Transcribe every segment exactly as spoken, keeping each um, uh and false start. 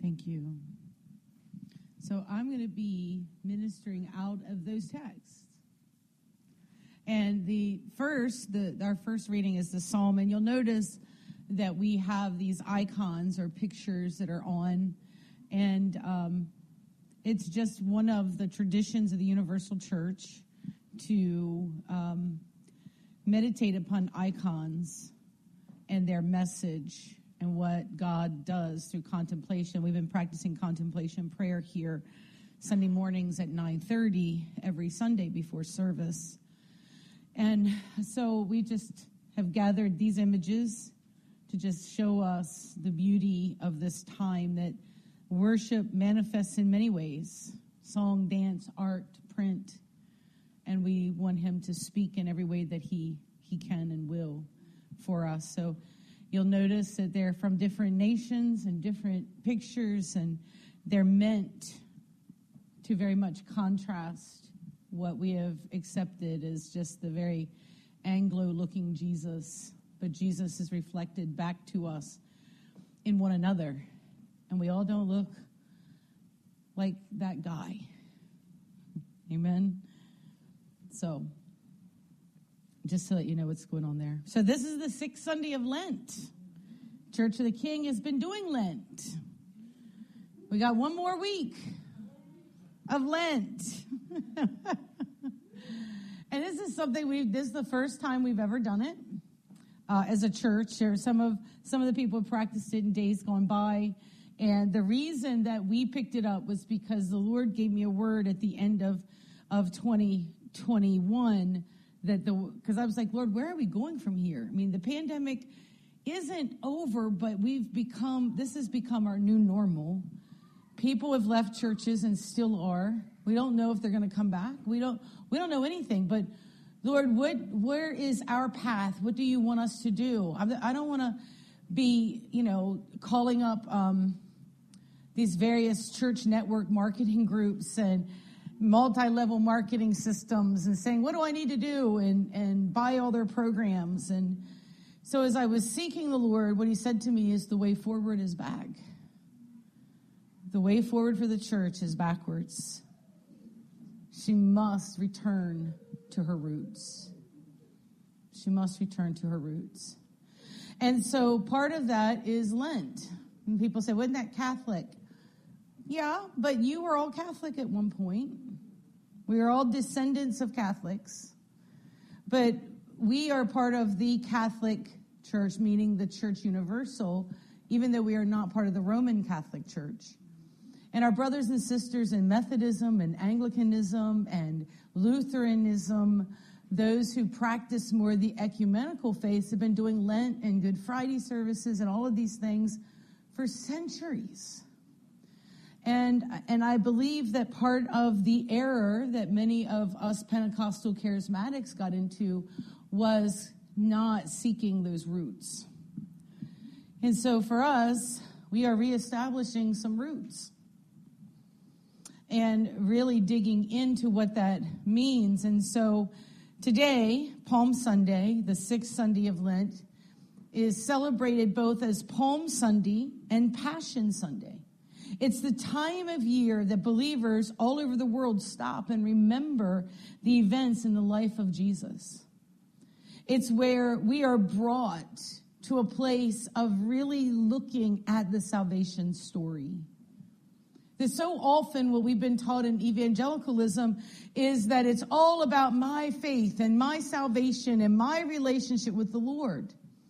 Thank you. So I'm going to be ministering out of those texts. And the first, the our first reading is the Psalm, and you'll notice that we have these icons or pictures that are on, and um, it's just one of the traditions of the Universal Church to um, meditate upon icons and their message and what God does through contemplation. We've been practicing contemplation prayer here Sunday mornings at nine thirty every Sunday before service. And so we just have gathered these images to just show us the beauty of this time that worship manifests in many ways: song, dance, art, print. And we want him to speak in every way that he, he can and will for us. So you'll notice that they're from different nations and different pictures, and they're meant to very much contrast what we have accepted as just the very Anglo-looking Jesus. But Jesus is reflected back to us in one another. And we all don't look like that guy. Amen? So, just to let you know what's going on there. So this is the sixth Sunday of Lent. Church of the King has been doing Lent. We got one more week of Lent. And this is something we've, this is the first time we've ever done it uh, as a church. There some of, some of the people have practiced it in days gone by. And the reason that we picked it up was because the Lord gave me a word at the end of, of twenty twenty-one that the, because I was like, Lord, where are we going from here? I mean, the pandemic isn't over, but we've become, this has become our new normal. People have left churches and still are. We don't know if they're going to come back. We don't, we don't know anything, but Lord, what, where is our path? What do you want us to do? I, I don't want to be, you know, calling up um, these various church network marketing groups and multi-level marketing systems and saying, what do I need to do? And, and buy all their programs. And so as I was seeking the Lord, what he said to me is the way forward is back. The way forward for the church is backwards. She must return to her roots. She must return to her roots. And so part of that is Lent. And people say, wasn't that Catholic? Yeah, but you were all Catholic at one point. We are all descendants of Catholics. But we are part of the Catholic Church, meaning the Church Universal, even though we are not part of the Roman Catholic Church. And our brothers and sisters in Methodism and Anglicanism and Lutheranism, those who practice more the ecumenical faiths, have been doing Lent and Good Friday services and all of these things for centuries. And and I believe that part of the error that many of us Pentecostal charismatics got into was not seeking those roots. And so for us, we are reestablishing some roots and really digging into what that means. And so today, Palm Sunday, the sixth Sunday of Lent, is celebrated both as Palm Sunday and Passion Sunday. It's the time of year that believers all over the world stop and remember the events in the life of Jesus. It's where we are brought to a place of really looking at the salvation story. That so often what we've been taught in evangelicalism is that it's all about my faith and my salvation and my relationship with the Lord.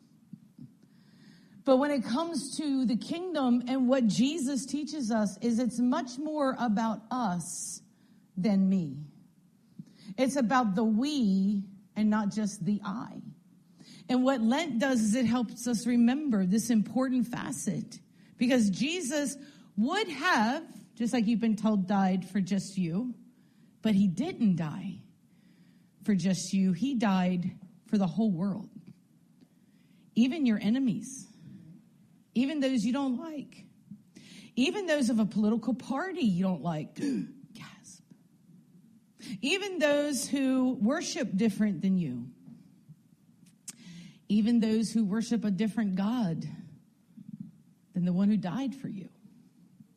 But when it comes to the kingdom and what Jesus teaches us is it's much more about us than me. It's about the we and not just the I. And what Lent does is it helps us remember this important facet. Because Jesus would have, just like you've been told, died for just you. But he didn't die for just you. He died for the whole world. Even your enemies. Even those you don't like. Even those of a political party you don't like. Gasp. Even those who worship different than you. Even those who worship a different God than the one who died for you.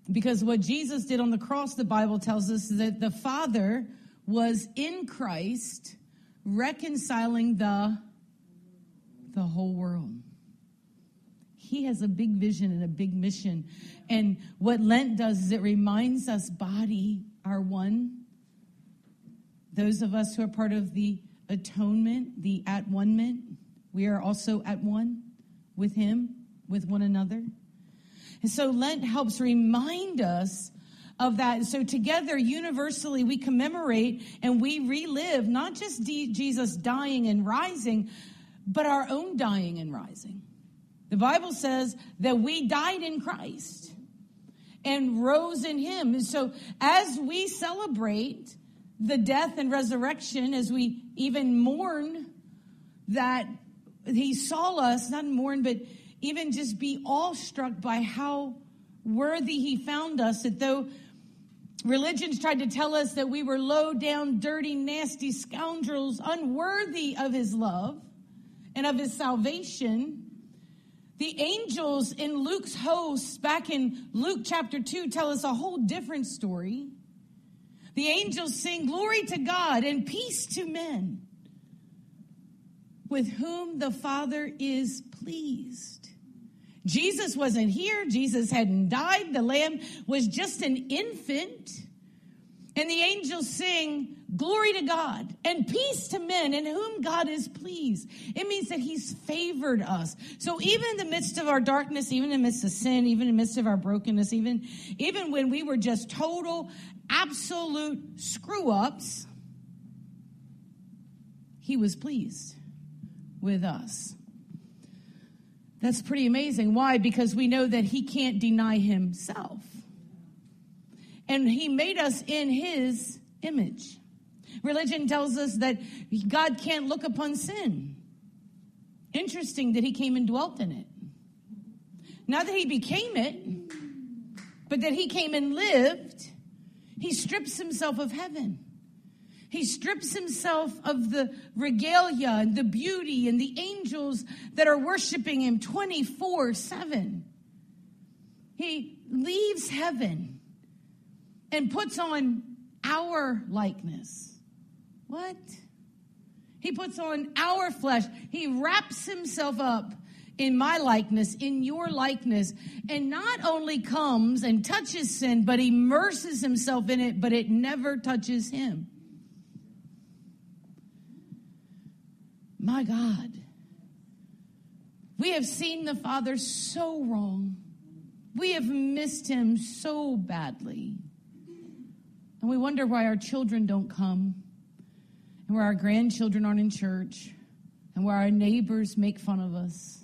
Because what Jesus did on the cross, the Bible tells us that the Father was in Christ reconciling the, the whole world. He has a big vision and a big mission. And what Lent does is it reminds us, body are one. Those of us who are part of the atonement, the at one-ment, we are also at one with him, with one another. And so Lent helps remind us of that. So together, universally, we commemorate and we relive not just D- Jesus dying and rising, but our own dying and rising. The Bible says that we died in Christ and rose in him. And so as we celebrate the death and resurrection, as we even mourn that he saw us, not mourn, but even just be awestruck by how worthy he found us, that though religions tried to tell us that we were low down, dirty, nasty scoundrels, unworthy of his love and of his salvation, the angels in Luke's host back in Luke chapter two tell us a whole different story. The angels sing, "Glory to God and peace to men, with whom the Father is pleased." Jesus wasn't here. Jesus hadn't died. The Lamb was just an infant. And the angels sing, "Glory to God and peace to men in whom God is pleased." It means that he's favored us. So even in the midst of our darkness, even in the midst of sin, even in the midst of our brokenness, even, even when we were just total, absolute screw-ups, he was pleased with us. That's pretty amazing. Why? Because we know that he can't deny himself. And he made us in his image. Religion tells us that God can't look upon sin. Interesting that he came and dwelt in it. Not that he became it, but that he came and lived. He strips himself of heaven. He strips himself of the regalia and the beauty and the angels that are worshiping him twenty-four seven. He leaves heaven and puts on our likeness. What? He puts on our flesh. He wraps himself up in my likeness, in your likeness, and not only comes and touches sin, but immerses himself in it, but it never touches him. My God. We have seen the Father so wrong. We have missed him so badly. And we wonder why our children don't come, and why our grandchildren aren't in church, and why our neighbors make fun of us.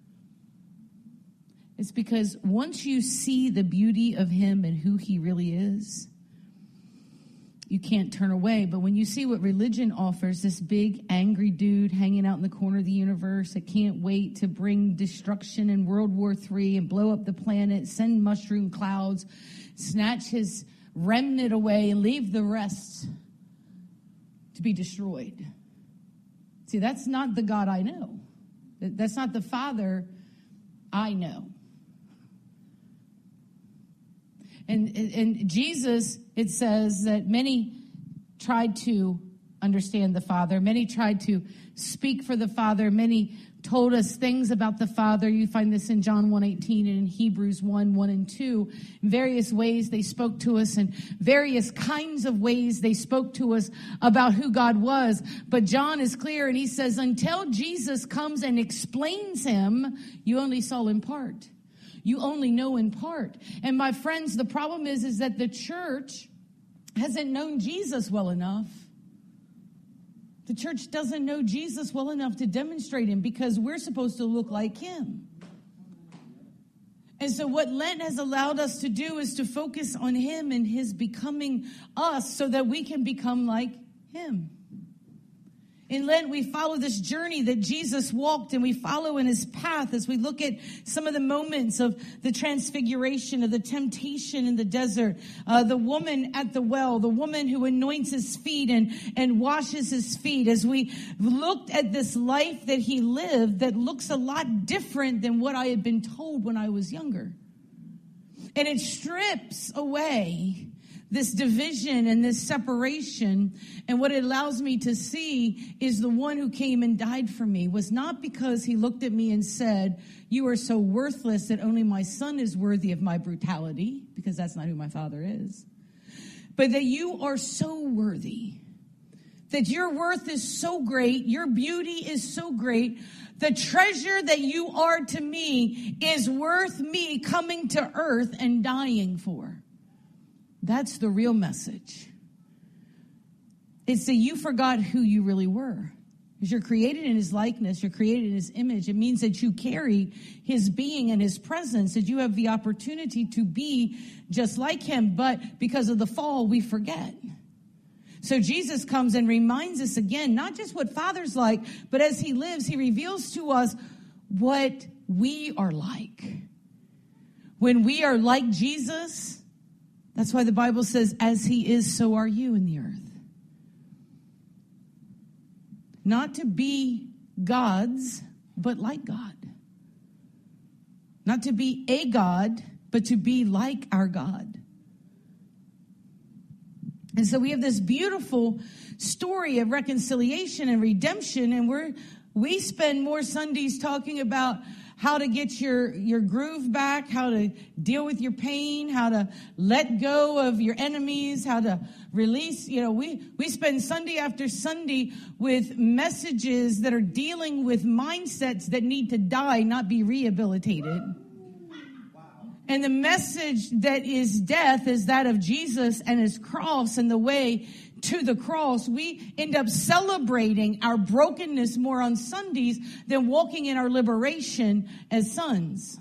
It's because once you see the beauty of him and who he really is, you can't turn away. But when you see what religion offers, this big angry dude hanging out in the corner of the universe that can't wait to bring destruction in World War Three and blow up the planet, send mushroom clouds, snatch his remnant away and leave the rest to be destroyed. See, that's not the God I know. That's not the Father I know. And, and Jesus, it says that many tried to understand the Father. Many tried to speak for the Father. Many told us things about the Father. You find this in John one eighteen and in Hebrews one, one and two. In various ways they spoke to us, and various kinds of ways they spoke to us about who God was. But John is clear, and he says, until Jesus comes and explains him, you only saw in part. You only know in part. And my friends, the problem is, is that the church hasn't known Jesus well enough. The church doesn't know Jesus well enough to demonstrate him, because we're supposed to look like him. And so what Lent has allowed us to do is to focus on him and his becoming us, so that we can become like him. In Lent, we follow this journey that Jesus walked, and we follow in his path as we look at some of the moments of the transfiguration, of the temptation in the desert, uh, the woman at the well, the woman who anoints his feet and, and washes his feet. As we looked at this life that he lived that looks a lot different than what I had been told when I was younger. And it strips away this division and this separation. And what it allows me to see is the one who came and died for me was not because he looked at me and said, you are so worthless that only my son is worthy of my brutality, because that's not who my father is. But that you are so worthy, that your worth is so great, your beauty is so great, the treasure that you are to me is worth me coming to earth and dying for. That's the real message. It's that you forgot who you really were. Because you're created in his likeness, you're created in his image. It means that you carry his being and his presence, that you have the opportunity to be just like him. But because of the fall, we forget. So Jesus comes and reminds us again, not just what Father's like, but as he lives, he reveals to us what we are like. When we are like Jesus, that's why the Bible says, as he is, so are you in the earth. Not to be gods, but like God. Not to be a God, but to be like our God. And so we have this beautiful story of reconciliation and redemption, and we're we spend more Sundays talking about how to get your, your groove back, how to deal with your pain, how to let go of your enemies, how to release. You know, we, we spend Sunday after Sunday with messages that are dealing with mindsets that need to die, not be rehabilitated. And the message that is death is that of Jesus and his cross and the way to the cross. We end up celebrating our brokenness more on Sundays than walking in our liberation as sons.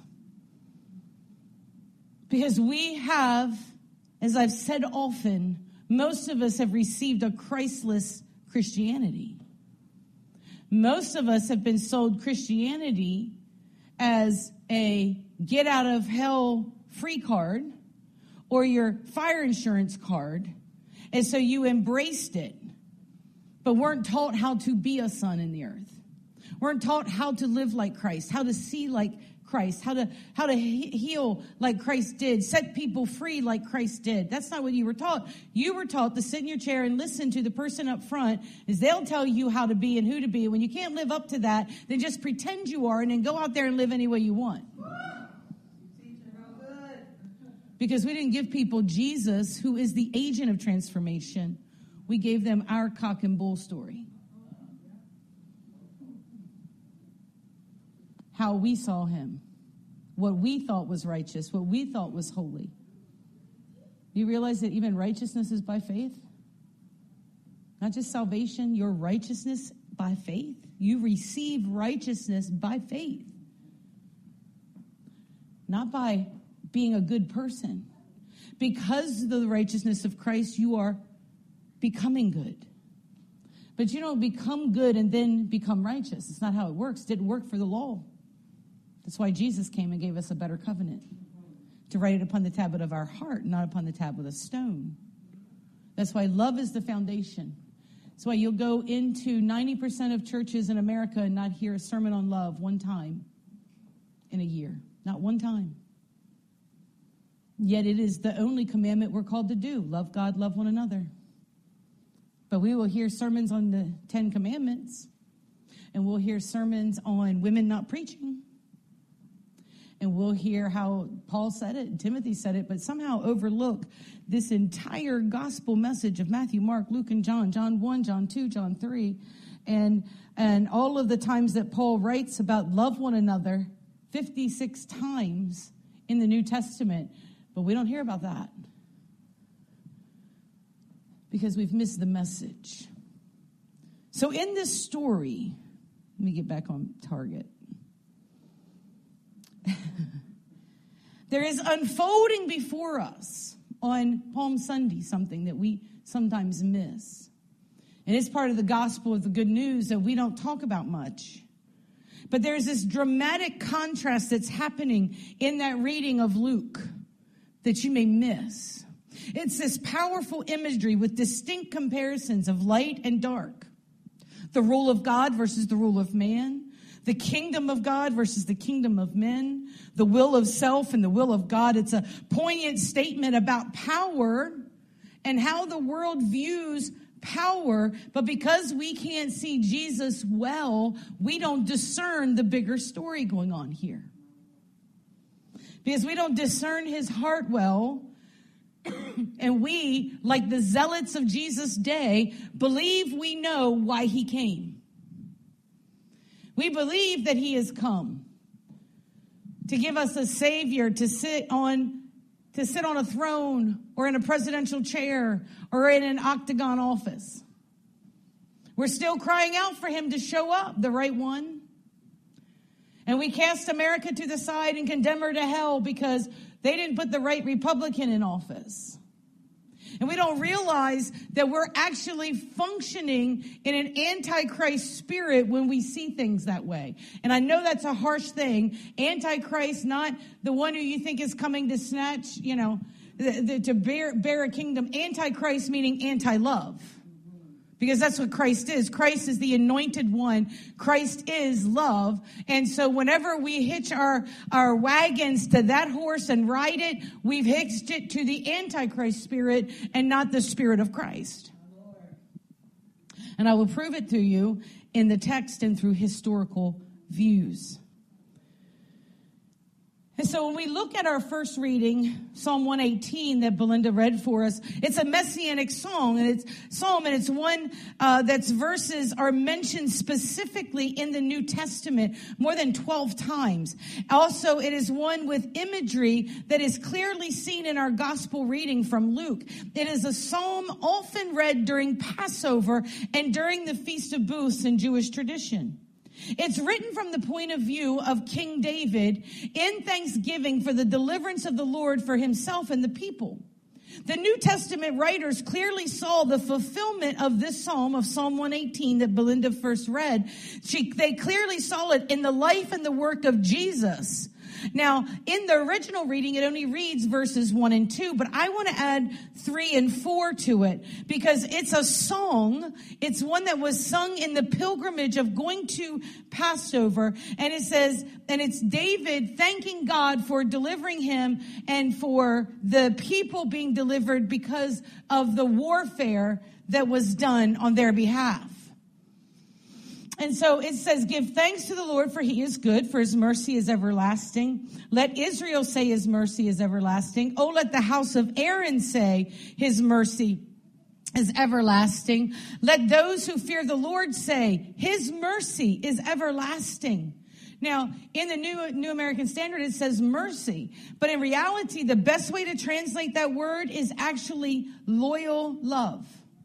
Because we have, as I've said often, most of us have received a Christless Christianity. Most of us have been sold Christianity as a get out of hell free card or your fire insurance card. And so you embraced it, but weren't taught how to be a son in the earth. Weren't taught how to live like Christ, how to see like Christ, how to how to heal like Christ did, set people free like Christ did. That's not what you were taught. You were taught to sit in your chair and listen to the person up front as they'll tell you how to be and who to be. When you can't live up to that, then just pretend you are and then go out there and live any way you want. Because we didn't give people Jesus, who is the agent of transformation. We gave them our cock and bull story. How we saw him. What we thought was righteous. What we thought was holy. You realize that even righteousness is by faith? Not just salvation, your righteousness by faith. You receive righteousness by faith. Not by being a good person. Because of the righteousness of Christ, you are becoming good. But you don't become good and then become righteous. It's not how it works. It didn't work for the law. That's why Jesus came and gave us a better covenant. To write it upon the tablet of our heart, not upon the tablet of stone. That's why love is the foundation. That's why you'll go into ninety percent of churches in America and not hear a sermon on love one time in a year. Not one time. Yet it is the only commandment we're called to do. Love God, love one another. But we will hear sermons on the Ten Commandments. And we'll hear sermons on women not preaching. And we'll hear how Paul said it and Timothy said it, but somehow overlook this entire gospel message of Matthew, Mark, Luke, and John. John one, John two, John three. And, and all of the times that Paul writes about love one another, fifty-six times in the New Testament. But we don't hear about that because we've missed the message. So in this story, let me get back on target. There is unfolding before us on Palm Sunday something that we sometimes miss. And it's part of the gospel of the good news that we don't talk about much. But there's this dramatic contrast that's happening in that reading of Luke that you may miss. It's this powerful imagery with distinct comparisons of light and dark. The rule of God versus the rule of man. the kingdom of God versus the kingdom of men, the will of self and the will of God. It's a poignant statement about power and how the world views power. But because we can't see Jesus well, we don't discern the bigger story going on here. Because we don't discern his heart well, and we, like the zealots of Jesus' day, believe we know why he came. We believe that he has come to give us a savior, to sit on, to sit on a throne or in a presidential chair or in an octagon office. We're still crying out for him to show up, the right one. And we cast America to the side and condemn her to hell because they didn't put the right Republican in office. And we don't realize that we're actually functioning in an antichrist spirit when we see things that way. And I know that's a harsh thing. Antichrist, not the one who you think is coming to snatch, you know, the, the, to bear, bear a kingdom. Antichrist meaning anti-love. Because that's what Christ is. Christ is the anointed one. Christ is love. And so whenever we hitch our, our wagons to that horse and ride it, we've hitched it to the Antichrist spirit and not the spirit of Christ. And I will prove it to you in the text and through historical views. And so when we look at our first reading, Psalm one eighteen that Belinda read for us, it's a messianic song, and it's psalm, and it's one uh, that's verses are mentioned specifically in the New Testament more than twelve times. Also, it is one with imagery that is clearly seen in our gospel reading from Luke. It is a psalm often read during Passover and during the Feast of Booths in Jewish tradition. It's written from the point of view of King David in thanksgiving for the deliverance of the Lord for himself and the people. The New Testament writers clearly saw the fulfillment of this psalm, of Psalm one eighteen that Belinda first read. She, they clearly saw it in the life and the work of Jesus. Now, in the original reading, it only reads verses one and two, but I want to add three and four to it because it's a song. It's one that was sung in the pilgrimage of going to Passover. And it says, and it's David thanking God for delivering him and for the people being delivered because of the warfare that was done on their behalf. And so it says, give thanks to the Lord, for he is good, for his mercy is everlasting. Let Israel say his mercy is everlasting. Oh, let the house of Aaron say his mercy is everlasting. Let those who fear the Lord say his mercy is everlasting. Now, in the New, New American Standard, it says mercy. But in reality, the best way to translate that word is actually loyal love.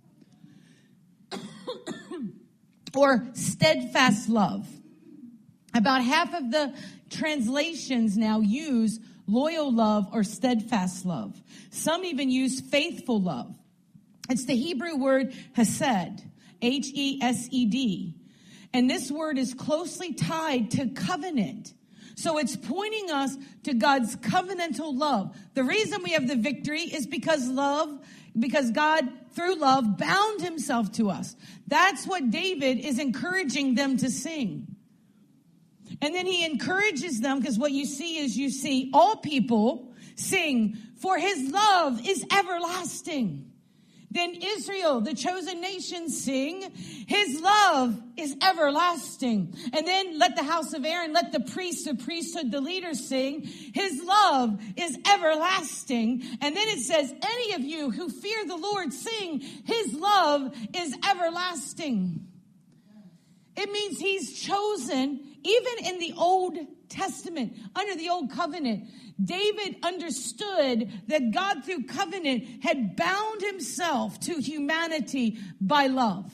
Or steadfast love. About half of the translations now use loyal love or steadfast love. Some even use faithful love. It's the Hebrew word hesed, H E S E D. And this word is closely tied to covenant. So it's pointing us to God's covenantal love. The reason we have the victory is because love, because God, through love, bound himself to us. That's what David is encouraging them to sing. And then he encourages them, because what you see is you see all people sing, for his love is everlasting. Then Israel, the chosen nation, sing, his love is everlasting. And then let the house of Aaron, let the priests, the priesthood, the leaders sing, his love is everlasting. And then it says, any of you who fear the Lord, sing, his love is everlasting. It means he's chosen, even in the Old Testament, under the Old Covenant. David understood that God, through covenant, had bound himself to humanity by love.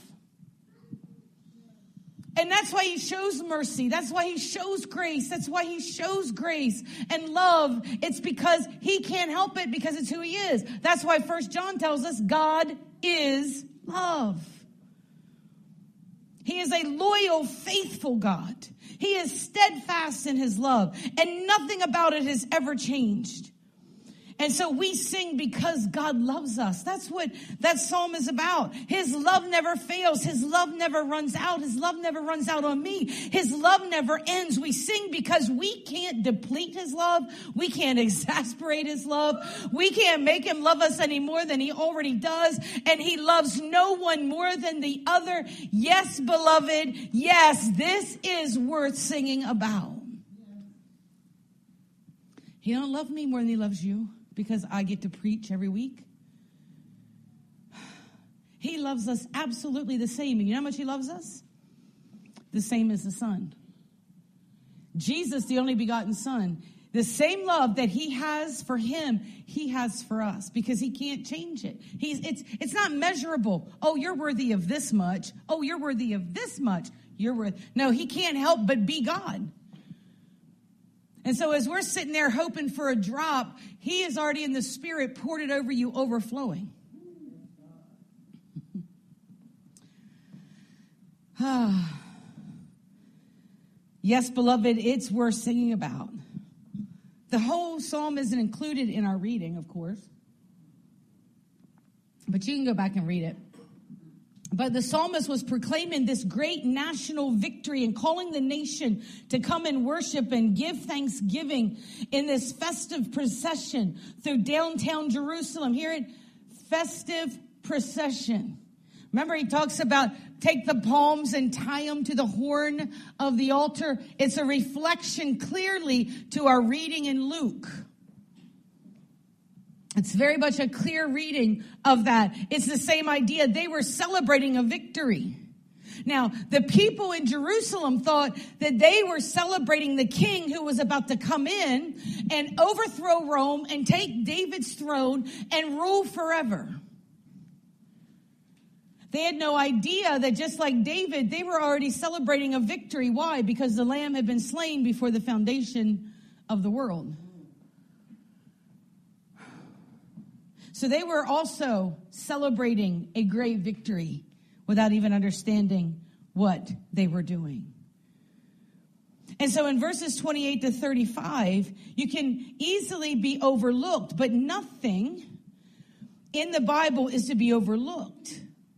And that's why he shows mercy. That's why he shows grace. That's why he shows grace and love. It's because he can't help it, because it's who he is. That's why First John tells us God is love. He is a loyal, faithful God. He is steadfast in his love, and nothing about it has ever changed. And so we sing because God loves us. That's what that psalm is about. His love never fails. His love never runs out. His love never runs out on me. His love never ends. We sing because we can't deplete his love. We can't exasperate his love. We can't make him love us any more than he already does. And he loves no one more than the other. Yes, beloved. Yes, this is worth singing about. He don't love me more than he loves you. Because I get to preach every week. He loves us absolutely the same. And you know how much he loves us? The same as the Son. Jesus, the only begotten Son. The same love that he has for him, he has for us. Because he can't change it. He's it's it's not measurable. Oh, you're worthy of this much. Oh, you're worthy of this much. You're worth. No, he can't help but be God. And so as we're sitting there hoping for a drop, he is already in the Spirit poured it over you, overflowing. Yes, beloved, it's worth singing about. The whole psalm isn't included in our reading, of course. But you can go back and read it. But the psalmist was proclaiming this great national victory and calling the nation to come and worship and give thanksgiving in this festive procession through downtown Jerusalem. Hear it? Festive procession. Remember, he talks about take the palms and tie them to the horn of the altar. It's a reflection clearly to our reading in Luke. It's very much a clear reading of that. It's the same idea. They were celebrating a victory. Now, the people in Jerusalem thought that they were celebrating the king who was about to come in and overthrow Rome and take David's throne and rule forever. They had no idea that just like David, they were already celebrating a victory. Why? Because the Lamb had been slain before the foundation of the world. So they were also celebrating a great victory without even understanding what they were doing. And so in verses twenty-eight to thirty-five, you can easily be overlooked, but nothing in the Bible is to be overlooked.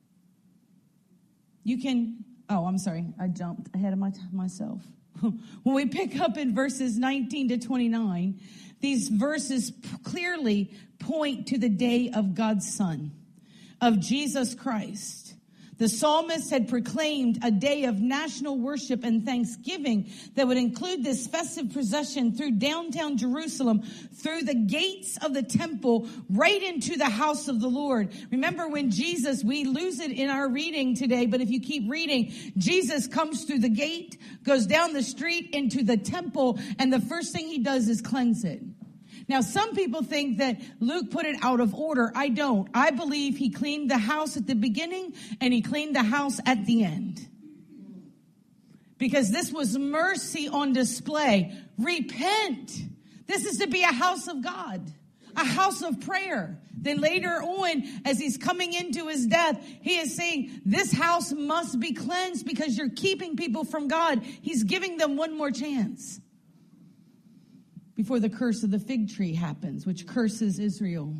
You can, oh, I'm sorry, I jumped ahead of my myself. When we pick up in verses nineteen to twenty-nine, these verses clearly point to the day of God's Son, of Jesus Christ. The psalmist had proclaimed a day of national worship and thanksgiving that would include this festive procession through downtown Jerusalem, through the gates of the temple, right into the house of the Lord. Remember when Jesus, we lose it in our reading today, but if you keep reading, Jesus comes through the gate, goes down the street into the temple, and the first thing he does is cleanse it. Now, some people think that Luke put it out of order. I don't. I believe he cleaned the house at the beginning and he cleaned the house at the end. Because this was mercy on display. Repent. This is to be a house of God, a house of prayer. Then later on, as he's coming into his death, he is saying, this house must be cleansed because you're keeping people from God. He's giving them one more chance before the curse of the fig tree happens, which curses Israel.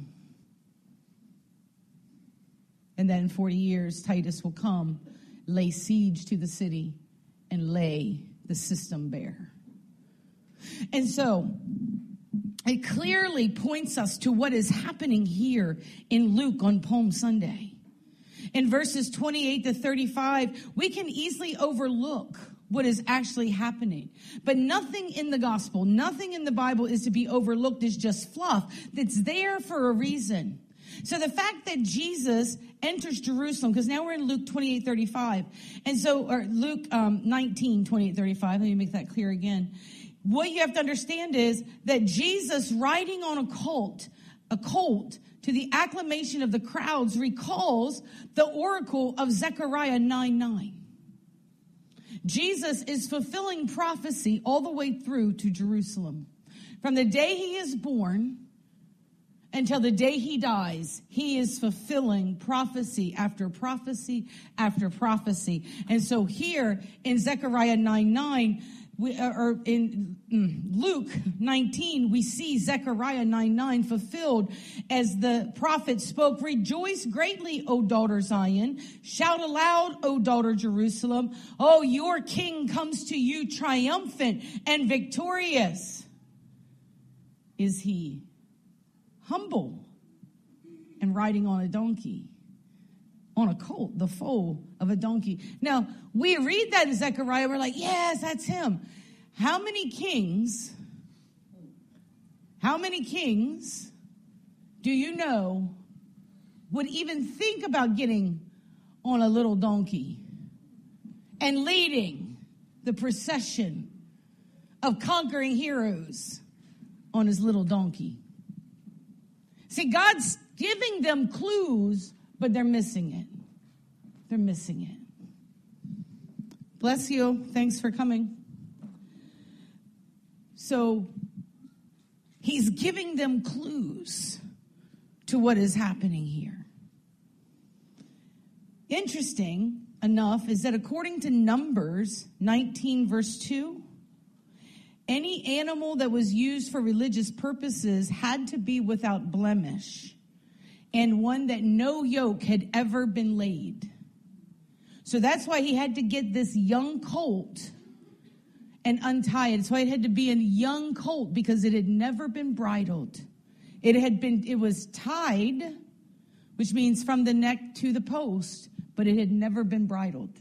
And then in forty years, Titus will come, lay siege to the city, and lay the system bare. And so, it clearly points us to what is happening here in Luke on Palm Sunday. In verses twenty-eight to thirty-five, we can easily overlook what is actually happening. But nothing in the gospel, nothing in the Bible is to be overlooked as just fluff. That's there for a reason. So the fact that Jesus enters Jerusalem, because now we're in Luke twenty-eight thirty-five, and so, or Luke um, nineteen twenty-eight thirty-five, let me make that clear again. What you have to understand is that Jesus riding on a colt, a colt, to the acclamation of the crowds recalls the oracle of Zechariah nine nine. Jesus is fulfilling prophecy all the way through to Jerusalem. From the day he is born until the day he dies, he is fulfilling prophecy after prophecy after prophecy. And so here in Zechariah nine nine, we, or in Luke nineteen, we see Zechariah nine nine fulfilled as the prophet spoke, "Rejoice greatly, O daughter Zion. Shout aloud, O daughter Jerusalem. Oh, your king comes to you triumphant and victorious. Is he humble and riding on a donkey?" On a colt, the foal of a donkey. Now, we read that in Zechariah, we're like, yes, that's him. How many kings, how many kings do you know would even think about getting on a little donkey and leading the procession of conquering heroes on his little donkey? See, God's giving them clues, but they're missing it. They're missing it. Bless you. Thanks for coming. So he's giving them clues to what is happening here. Interesting enough is that according to Numbers nineteen verse two, any animal that was used for religious purposes had to be without blemish, and one that no yoke had ever been laid. So that's why he had to get this young colt and untie it. That's why it had to be a young colt, because it had never been bridled. It had been, it was tied, which means from the neck to the post, but it had never been bridled.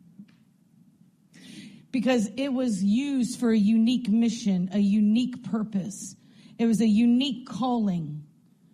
Because it was used for a unique mission, a unique purpose. It was a unique calling.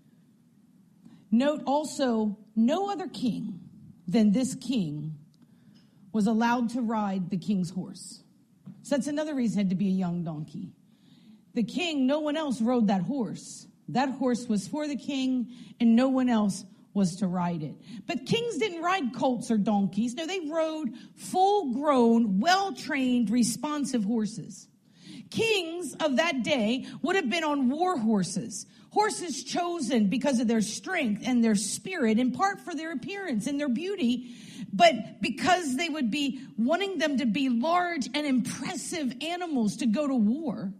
Note also, no other king than this king was allowed to ride the king's horse. So that's another reason it had to be a young donkey. The king, no one else rode that horse. That horse was for the king, and no one else was to ride it. But kings didn't ride colts or donkeys. No, they rode full-grown, well-trained, responsive horses. Kings of that day would have been on war horses. Horses chosen because of their strength and their spirit, in part for their appearance and their beauty, but because they would be wanting them to be large and impressive animals to go to war.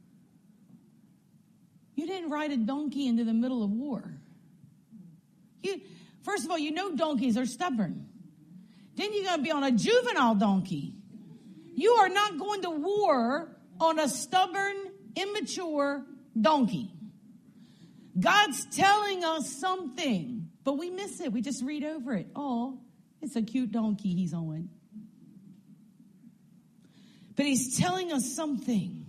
You didn't ride a donkey into the middle of war. You, first of all, you know donkeys are stubborn. Then you're going to be on a juvenile donkey. You are not going to war on a stubborn, immature donkey. God's telling us something, but we miss it. We just read over it. Oh, it's a cute donkey he's on. But he's telling us something.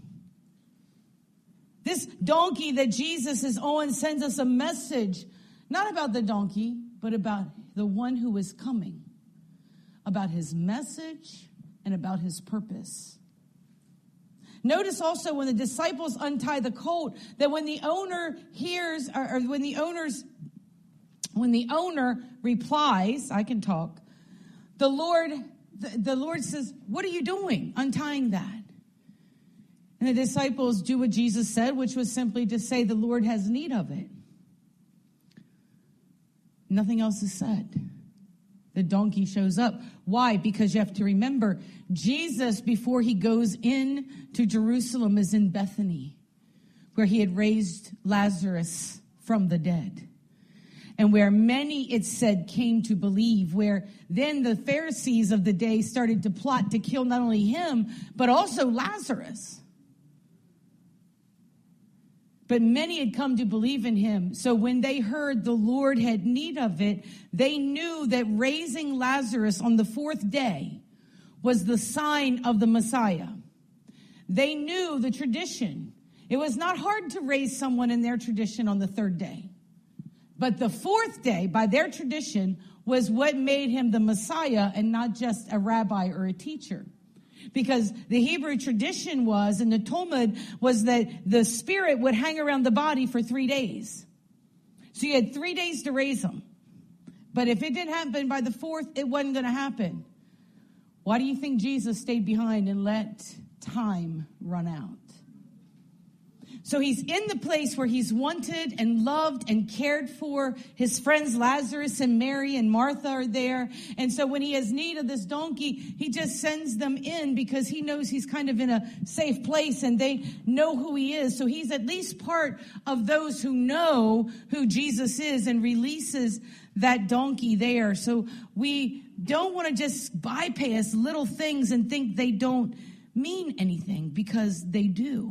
This donkey that Jesus is on sends us a message, not about the donkey, but about the one who is coming, about his message and about his purpose. Notice also when the disciples untie the colt, that when the owner hears, or, or when the owner's, when the owner replies, I can talk, the Lord, the, the Lord says, "What are you doing untying that?" And the disciples do what Jesus said, which was simply to say, "The Lord has need of it." Nothing else is said. The donkey shows up. Why? Because you have to remember, Jesus, before he goes in to Jerusalem, is in Bethany, where he had raised Lazarus from the dead. And where many, it said, came to believe, where then the Pharisees of the day started to plot to kill not only him, but also Lazarus. But many had come to believe in him. So when they heard the Lord had need of it, they knew that raising Lazarus on the fourth day was the sign of the Messiah. They knew the tradition. It was not hard to raise someone in their tradition on the third day. But the fourth day, by their tradition, was what made him the Messiah and not just a rabbi or a teacher. Because the Hebrew tradition was, and the Talmud was, that the spirit would hang around the body for three days. So you had three days to raise him. But if it didn't happen by the fourth, it wasn't going to happen. Why do you think Jesus stayed behind and let time run out? So he's in the place where he's wanted and loved and cared for. His friends Lazarus and Mary and Martha are there. And so when he has need of this donkey, he just sends them in because he knows he's kind of in a safe place and they know who he is. So he's at least part of those who know who Jesus is and releases that donkey there. So we don't want to just bypass little things and think they don't mean anything, because they do.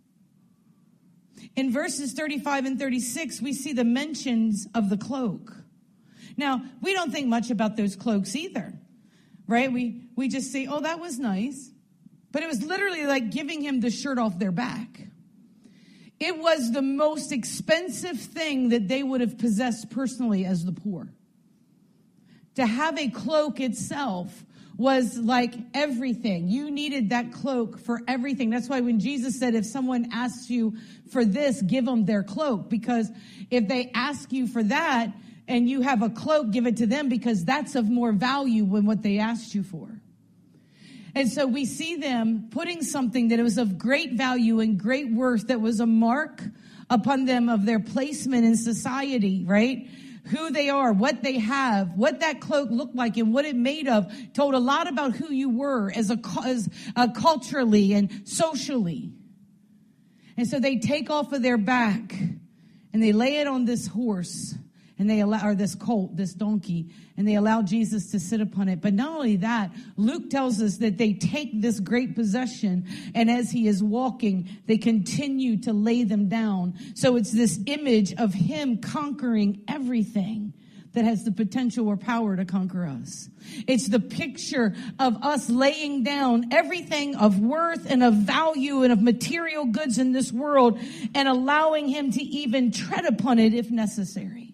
In verses thirty-five and thirty-six, we see the mentions of the cloak. Now, we don't think much about those cloaks either, right? We we just say, oh, that was nice. But it was literally like giving him the shirt off their back. It was the most expensive thing that they would have possessed personally as the poor. To have a cloak itself was like everything. You needed that cloak for everything. That's why when Jesus said, if someone asks you for this, give them their cloak. Because if they ask you for that and you have a cloak, give it to them, because that's of more value than what they asked you for. And so we see them putting something that was of great value and great worth, that was a mark upon them of their placement in society, right? Who they are, what they have, what that cloak looked like, and what it made of, told a lot about who you were as a as uh, culturally and socially. And so they take off of their back and they lay it on this horse, and they allow, or this colt, this donkey, and they allow Jesus to sit upon it. But not only that, Luke tells us that they take this great possession, and as he is walking, they continue to lay them down. So it's this image of him conquering everything that has the potential or power to conquer us. It's the picture of us laying down everything of worth and of value and of material goods in this world, and allowing him to even tread upon it if necessary.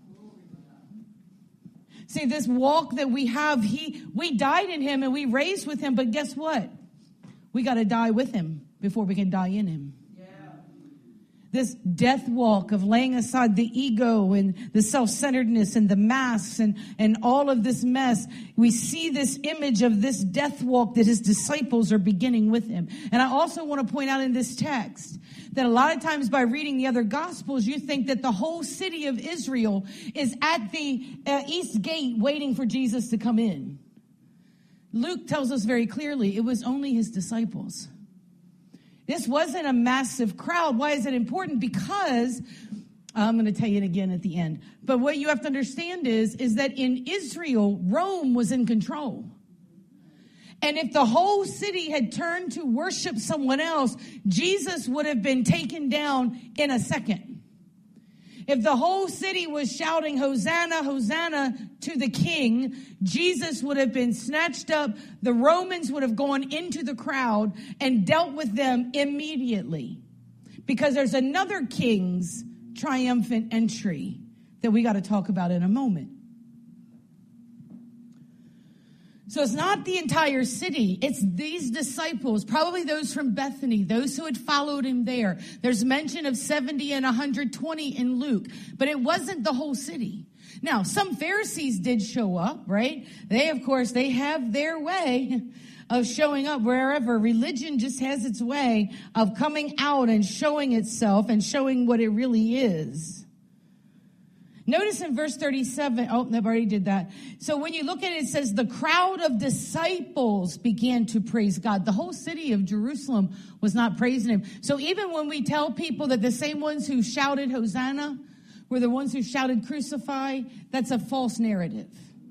See, this walk that we have, he, we died in him and we raised with him, but guess what? We got to die with him before we can die in him. Yeah. This death walk of laying aside the ego and the self-centeredness and the masks and, and all of this mess, we see this image of this death walk that his disciples are beginning with him. And I also want to point out in this text that a lot of times by reading the other gospels, you think that the whole city of Israel is at the uh, east gate waiting for Jesus to come in. Luke tells us very clearly it was only his disciples. This wasn't a massive crowd. Why is it important? Because I'm going to tell you it again at the end. But what you have to understand is, is that in Israel, Rome was in control. And if the whole city had turned to worship someone else, Jesus would have been taken down in a second. If the whole city was shouting, Hosanna, Hosanna to the King, Jesus would have been snatched up. The Romans would have gone into the crowd and dealt with them immediately. Because there's another king's triumphant entry that we got to talk about in a moment. So it's not the entire city. It's these disciples, probably those from Bethany, those who had followed him there. There's mention of seventy and one hundred twenty in Luke, but it wasn't the whole city. Now, some Pharisees did show up, right? They, of course, they have their way of showing up wherever. Religion just has its way of coming out and showing itself and showing what it really is. Notice in verse thirty-seven, oh, I've already did that. So when you look at it, it says the crowd of disciples began to praise God. The whole city of Jerusalem was not praising him. So even when we tell people that the same ones who shouted Hosanna were the ones who shouted crucify, that's a false narrative.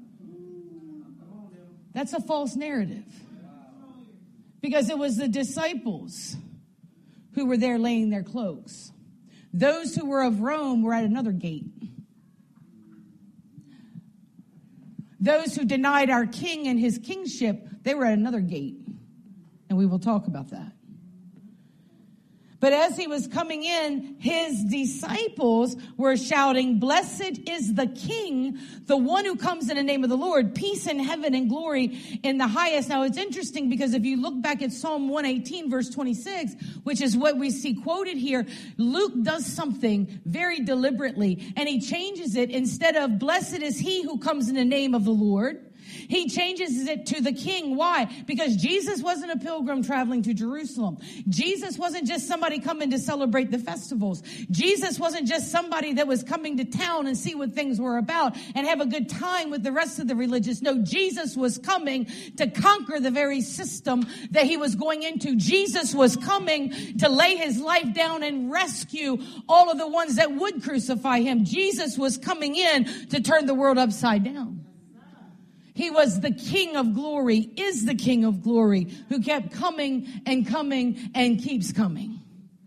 That's a false narrative. Because it was the disciples who were there laying their cloaks. Those who were of Rome were at another gate. Those who denied our king and his kingship, they were at another gate. And we will talk about that. But as he was coming in, his disciples were shouting, "Blessed is the King, the one who comes in the name of the Lord, peace in heaven and glory in the highest." Now it's interesting because if you look back at Psalm one eighteen, verse twenty-six, which is what we see quoted here, Luke does something very deliberately, and he changes it. Instead of "Blessed is he who comes in the name of the Lord," He changes it to the king. Why? Because Jesus wasn't a pilgrim traveling to Jerusalem. Jesus wasn't just somebody coming to celebrate the festivals. Jesus wasn't just somebody that was coming to town and see what things were about and have a good time with the rest of the religious. No, Jesus was coming to conquer the very system that he was going into. Jesus was coming to lay his life down and rescue all of the ones that would crucify him. Jesus was coming in to turn the world upside down. He was the King of glory, is the King of glory, who kept coming and coming and keeps coming.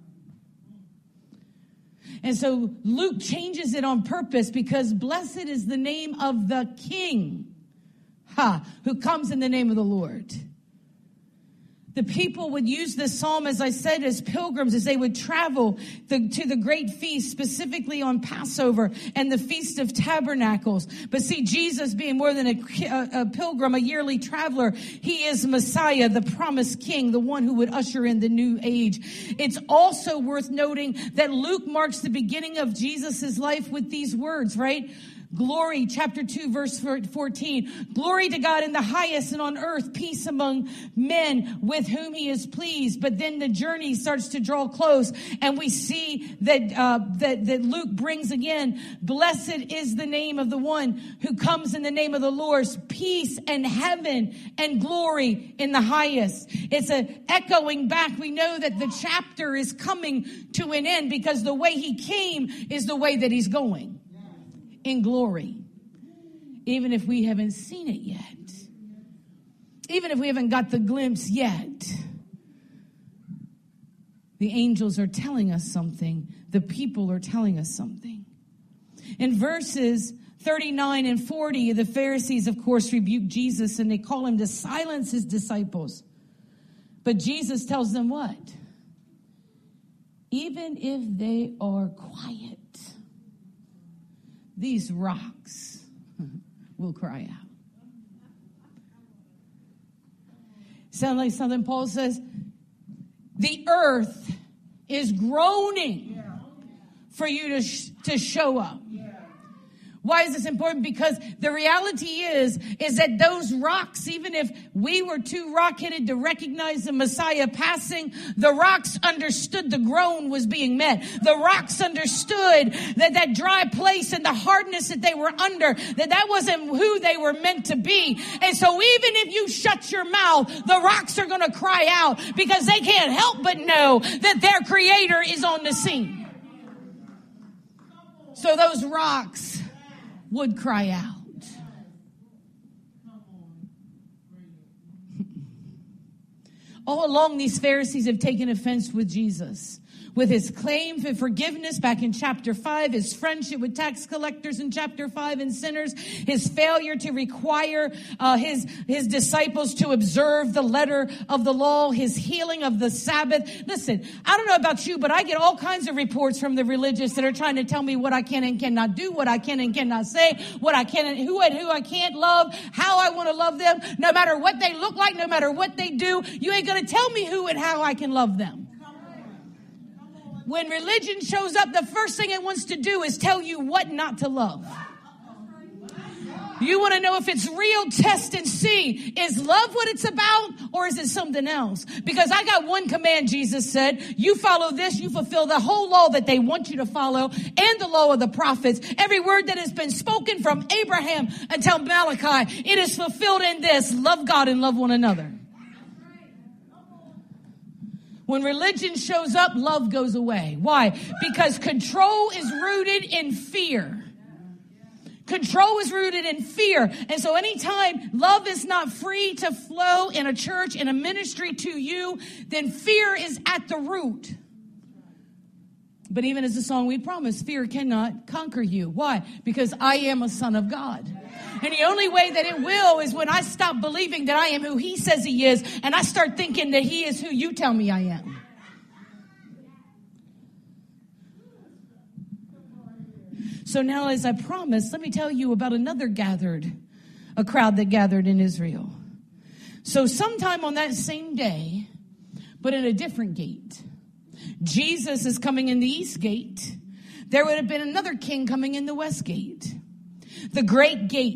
And so Luke changes it on purpose because blessed is the name of the King, ha, who comes in the name of the Lord. The people would use this psalm, as I said, as pilgrims, as they would travel the, to the great feast, specifically on Passover and the Feast of Tabernacles. But see, Jesus being more than a, a, a pilgrim, a yearly traveler, he is Messiah, the promised king, the one who would usher in the new age. It's also worth noting that Luke marks the beginning of Jesus' life with these words, right? Glory, chapter two, verse fourteen. Glory to God in the highest, and on earth peace among men with whom he is pleased. But then the journey starts to draw close, and we see that uh, that that Luke brings again, blessed is the name of the one who comes in the name of the Lord. Peace and heaven and glory in the highest. It's a echoing back. We know that the chapter is coming to an end because the way he came is the way that he's going. In glory, even if we haven't seen it yet, even if we haven't got the glimpse yet, the angels are telling us something. The people are telling us something. In verses thirty-nine and forty, the Pharisees, of course, rebuke Jesus and they call him to silence his disciples. But Jesus tells them what? Even if they are quiet, these rocks will cry out. Sound like something Paul says? The earth is groaning for you to, sh- to show up. Why is this important? Because the reality is, is that those rocks, even if we were too rock-headed to recognize the Messiah passing, the rocks understood the groan was being met. The rocks understood that that dry place and the hardness that they were under, that that wasn't who they were meant to be. And so even if you shut your mouth, the rocks are going to cry out because they can't help but know that their Creator is on the scene. So those rocks would cry out. All along, these Pharisees have taken offense with Jesus, with his claim for forgiveness back in chapter five, his friendship with tax collectors in chapter five and sinners, his failure to require uh, his, his disciples to observe the letter of the law, his healing of the Sabbath. Listen, I don't know about you, but I get all kinds of reports from the religious that are trying to tell me what I can and cannot do, what I can and cannot say, what I can and who and who I can't love, how I want to love them, no matter what they look like, no matter what they do. You ain't going to tell me who and how I can love them. When religion shows up, the first thing it wants to do is tell you what not to love. You want to know if it's real, test and see. Is love what it's about, or is it something else? Because I got one command, Jesus said. You follow this, you fulfill the whole law that they want you to follow, and the law of the prophets. Every word that has been spoken from Abraham until Malachi, it is fulfilled in this: love God and love one another. When religion shows up, love goes away. Why? Because control is rooted in fear. Control is rooted in fear. And so anytime love is not free to flow in a church, in a ministry to you, then fear is at the root. But even as the song we promised, fear cannot conquer you. Why? Because I am a son of God. And the only way that it will is when I stop believing that I am who he says he is, and I start thinking that he is who you tell me I am. So now, as I promised, let me tell you about another gathered, a crowd that gathered in Israel. So sometime on that same day, but in a different gate, Jesus is coming in the east gate. There would have been another king coming in the west gate. The great gate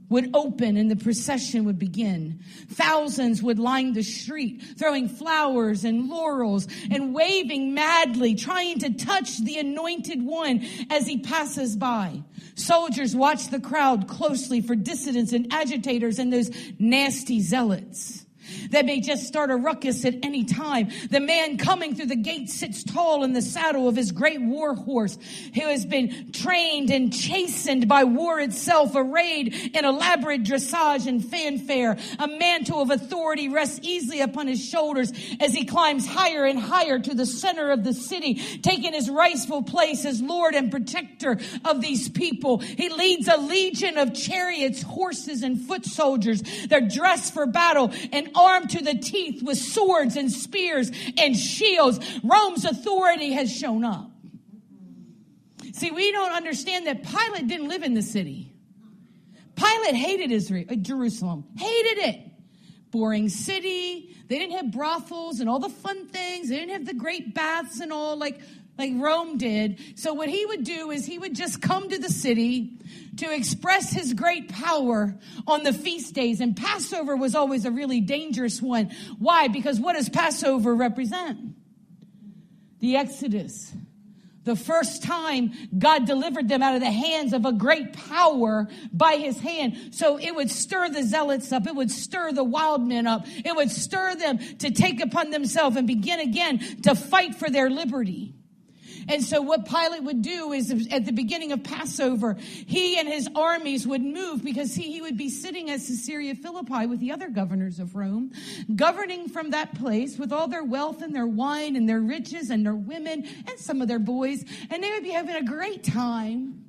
would open and the procession would begin. Thousands would line the street, throwing flowers and laurels and waving madly, trying to touch the anointed one as he passes by. Soldiers watched the crowd closely for dissidents and agitators and those nasty zealots that may just start a ruckus at any time. The man coming through the gate sits tall in the saddle of his great war horse, who has been trained and chastened by war itself, arrayed in elaborate dressage and fanfare. A mantle of authority rests easily upon his shoulders as he climbs higher and higher to the center of the city, taking his rightful place as Lord and protector of these people. He leads a legion of chariots, horses, and foot soldiers. They're dressed for battle and armed to the teeth with swords and spears and shields. Rome's authority has shown up. See, we don't understand that Pilate didn't live in the city. Pilate hated Israel, Jerusalem, hated it. Boring city. They didn't have brothels and all the fun things. They didn't have the great baths and all like, like Rome did. So what he would do is he would just come to the city to express his great power on the feast days. And Passover was always a really dangerous one. Why? Because what does Passover represent? The Exodus. The first time God delivered them out of the hands of a great power by his hand. So it would stir the zealots up. It would stir the wild men up. It would stir them to take upon themselves and begin again to fight for their liberty. And so what Pilate would do is at the beginning of Passover, he and his armies would move because he, he would be sitting at Caesarea Philippi with the other governors of Rome, governing from that place with all their wealth and their wine and their riches and their women and some of their boys. And they would be having a great time.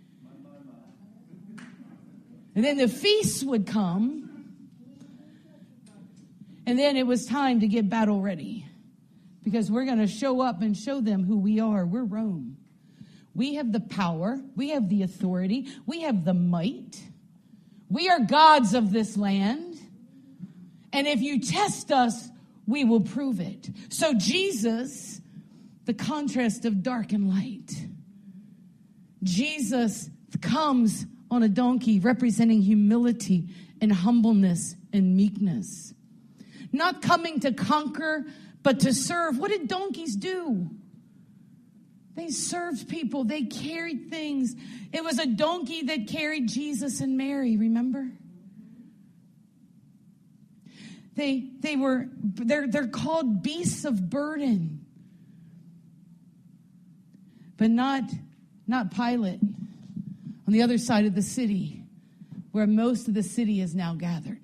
And then the feasts would come. And then it was time to get battle ready. Because we're going to show up and show them who we are. We're Rome. We have the power. We have the authority. We have the might. We are gods of this land. And if you test us, we will prove it. So Jesus, the contrast of dark and light. Jesus comes on a donkey representing humility and humbleness and meekness. Not coming to conquer, but to serve. What did donkeys do? They served people. They carried things. It was a donkey that carried Jesus and Mary, remember? They they were they're they're called beasts of burden. But not not Pilate on the other side of the city, where most of the city is now gathered.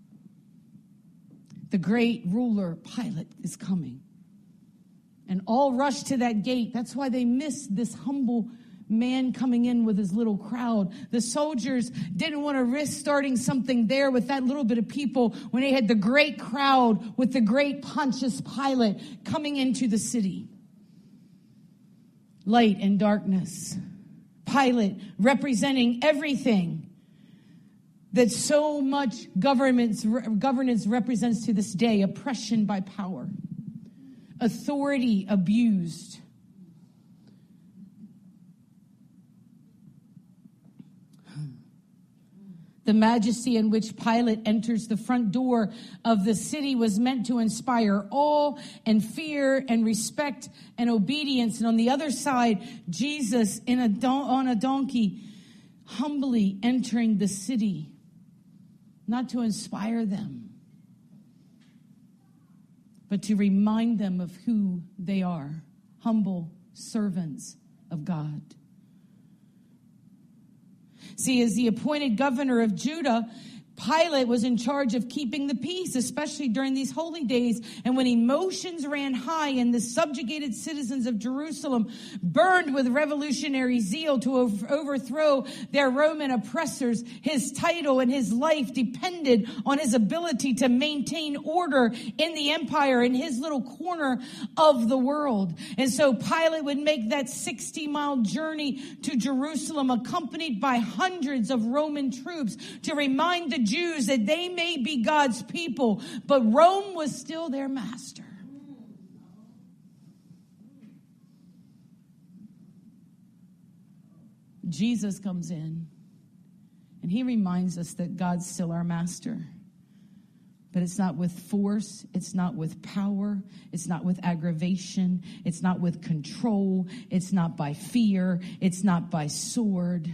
The great ruler, Pilate, is coming. And all rush to that gate. That's why they missed this humble man coming in with his little crowd. The soldiers didn't want to risk starting something there with that little bit of people when they had the great crowd with the great Pontius Pilate coming into the city. Light and darkness. Pilate representing everything that so much governments, governance represents to this day. Oppression by power. Authority abused. The majesty in which Pilate enters the front door of the city was meant to inspire awe and fear and respect and obedience. And on the other side, Jesus in a don- on a donkey, humbly entering the city. Not to inspire them, but to remind them of who they are. Humble servants of God. See, as the appointed governor of Judah, Pilate was in charge of keeping the peace, especially during these holy days. And when emotions ran high and the subjugated citizens of Jerusalem burned with revolutionary zeal to overthrow their Roman oppressors, his title and his life depended on his ability to maintain order in the empire in his little corner of the world. And so Pilate would make that sixty-mile journey to Jerusalem, accompanied by hundreds of Roman troops, to remind the Jews that they may be God's people, but Rome was still their master. Jesus comes in, And he reminds us that God's still our master. But it's not with force. It's not with power. It's not with aggravation. It's not with control. It's not by fear. It's not by sword.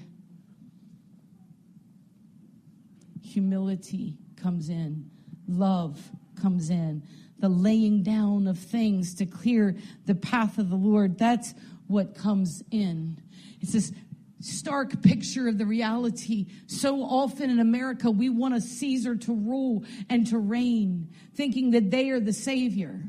Humility comes in. Love comes in. The laying down of things to clear the path of the Lord. That's what comes in. It's this stark picture of the reality. So often in America, we want a Caesar to rule and to reign, thinking that they are the Savior.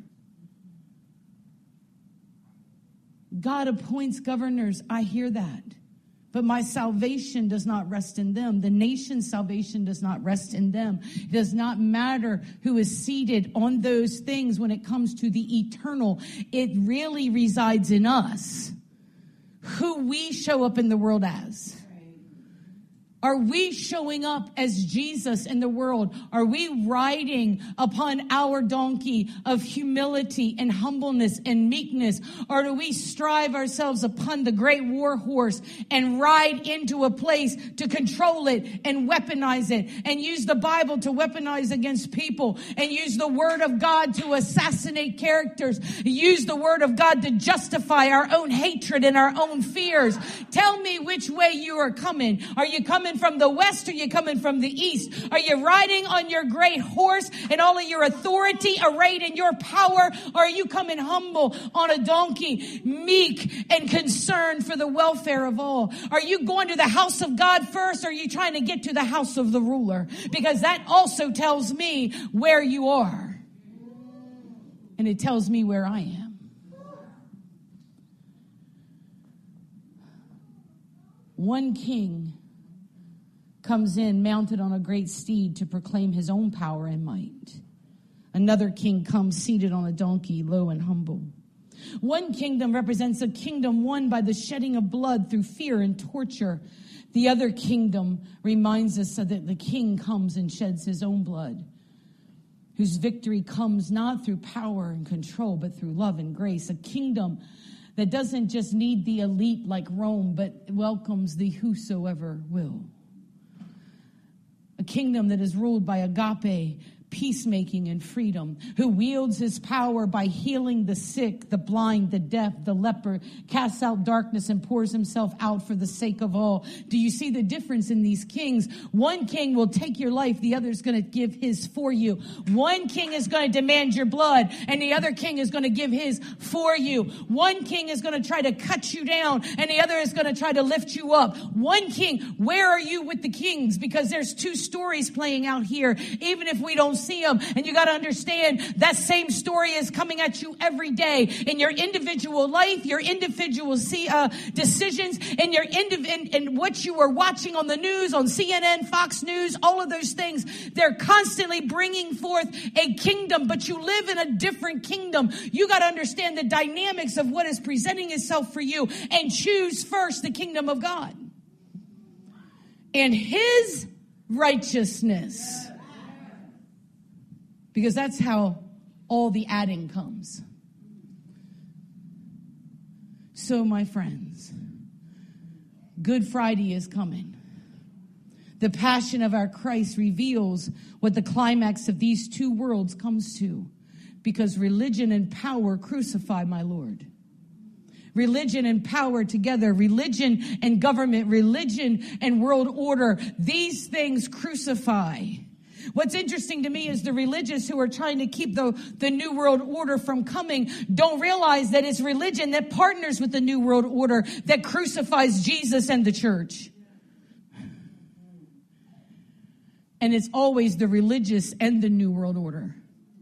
God appoints governors. I hear that. But my salvation does not rest in them. The nation's salvation does not rest in them. It does not matter who is seated on those things when it comes to the eternal. It really resides in us. Who we show up in the world as. Are we showing up as Jesus in the world? Are we riding upon our donkey of humility and humbleness and meekness? Or do we strive ourselves upon the great war horse and ride into a place to control it and weaponize it and use the Bible to weaponize against people and use the word of God to assassinate characters, use the word of God to justify our own hatred and our own fears? Tell me which way you are coming. Are you coming from the west, or are you coming from the east? Are you riding on your great horse and all of your authority arrayed in your power? Or are you coming humble on a donkey, meek and concerned for the welfare of all? Are you going to the house of God first, or are you trying to get to the house of the ruler? Because that also tells me where you are. And it tells me where I am. One king comes in mounted on a great steed to proclaim his own power and might. Another king comes seated on a donkey, low and humble. One kingdom represents a kingdom won by the shedding of blood through fear and torture. The other kingdom reminds us that the king comes and sheds his own blood, whose victory comes not through power and control, but through love and grace. A kingdom that doesn't just need the elite like Rome, but welcomes the whosoever will. A kingdom that is ruled by agape, peacemaking, and freedom, who wields his power by healing the sick, the blind, the deaf, the leper, casts out darkness and pours himself out for the sake of all. Do you see the difference in these kings? One king will take your life, the other is going to give his for you. One king is going to demand your blood, and the other king is going to give his for you. One king is going to try to cut you down, and the other is going to try to lift you up. One king, where are you with the kings? Because there's two stories playing out here, even if we don't see them. And you got to understand that same story is coming at you every day in your individual life, your individual see, uh, decisions, and your indiv- and, and what you are watching on the news, on C N N, Fox News, all of those things. They're constantly bringing forth a kingdom, but you live in a different kingdom. You got to understand the dynamics of what is presenting itself for you and choose first the kingdom of God and his righteousness. Because that's how all the adding comes. So, my friends, Good Friday is coming. The passion of our Christ reveals what the climax of these two worlds comes to. Because religion and power crucify my Lord. Religion and power together, religion and government, religion and world order, these things crucify. What's interesting to me is the religious who are trying to keep the, the New World Order from coming don't realize that it's religion that partners with the New World Order that crucifies Jesus and the church. And it's always the religious and the New World Order.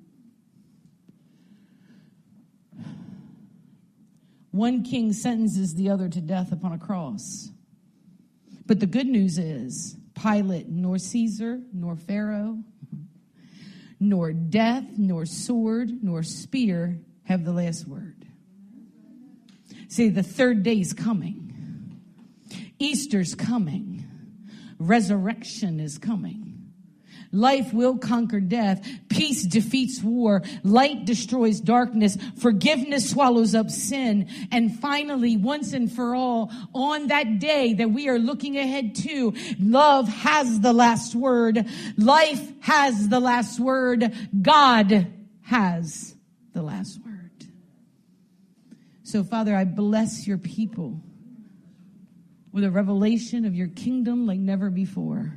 One king sentences the other to death upon a cross. But the good news is, Pilate, nor Caesar, nor Pharaoh, nor death, nor sword, nor spear have the last word. See, the third day's coming. Easter's coming. Resurrection is coming. Life will conquer death. Peace defeats war. Light destroys darkness. Forgiveness swallows up sin. And finally, once and for all, on that day that we are looking ahead to, love has the last word. Life has the last word. God has the last word. So, Father, I bless your people with a revelation of your kingdom like never before.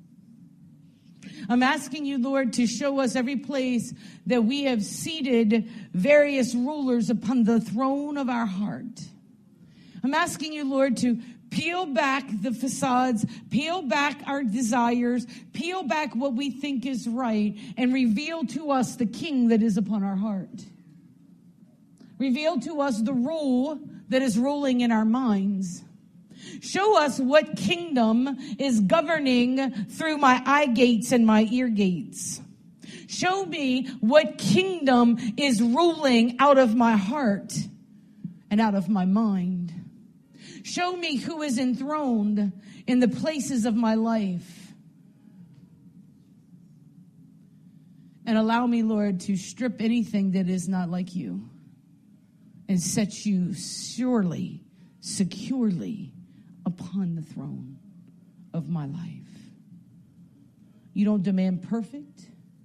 I'm asking you, Lord, to show us every place that we have seated various rulers upon the throne of our heart. I'm asking you, Lord, to peel back the facades, peel back our desires, peel back what we think is right, and reveal to us the king that is upon our heart. Reveal to us the rule that is ruling in our minds. Show us what kingdom is governing through my eye gates and my ear gates. Show me what kingdom is ruling out of my heart and out of my mind. Show me who is enthroned in the places of my life. And allow me, Lord, to strip anything that is not like you and set you surely, securely upon the throne of my life. You don't demand perfect.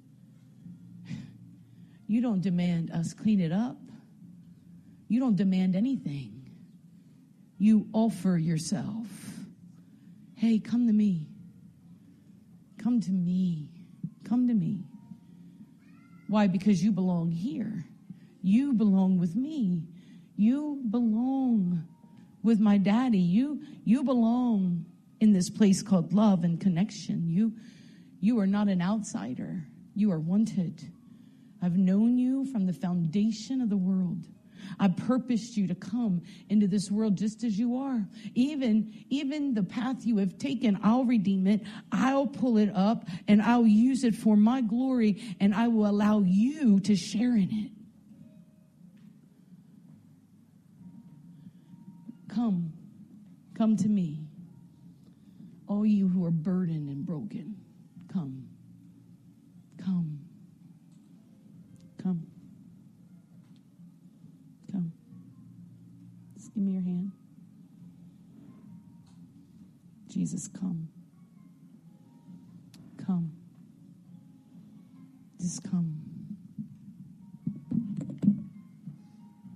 You don't demand us clean it up. You don't demand anything. You offer yourself. Hey, come to me. Come to me. Come to me. Why? Because you belong here. You belong with me. You belong with my daddy. You you belong in this place called love and connection. You you are not an outsider. You are wanted. I've known you from the foundation of the world. I purposed you to come into this world just as you are. Even, even the path you have taken, I'll redeem it. I'll pull it up and I'll use it for my glory, and I will allow you to share in it. Come, come to me, all you who are burdened and broken. Come, come, come, come. Just give me your hand. Jesus, come.